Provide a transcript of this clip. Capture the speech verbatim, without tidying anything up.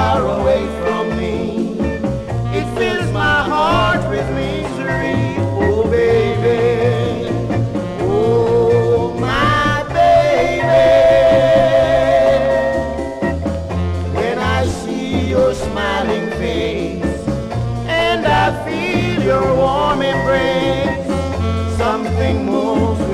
far away from me. It fills my heart with misery, oh baby, oh my baby. When I see your smiling face and I feel your warm embrace, something moves